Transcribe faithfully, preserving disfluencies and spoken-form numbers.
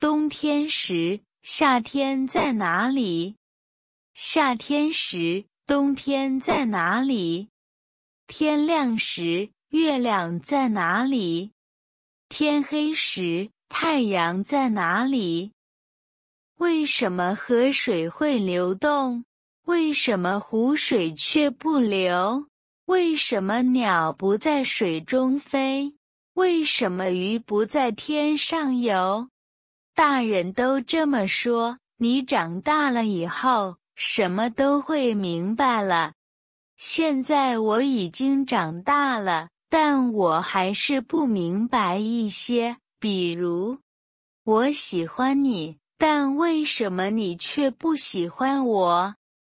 冬天时，夏天在哪里？夏天时，冬天在哪里？天亮时，月亮在哪里？天黑时，太阳在哪里？为什么河水会流动？为什么湖水却不流？为什么鸟不在水中飞？为什么鱼不在天上游？大人都这么说，你长大了以后，什么都会明白了。现在我已经长大了，但我还是不明白一些，比如，我喜欢你，但为什么你却不喜欢我？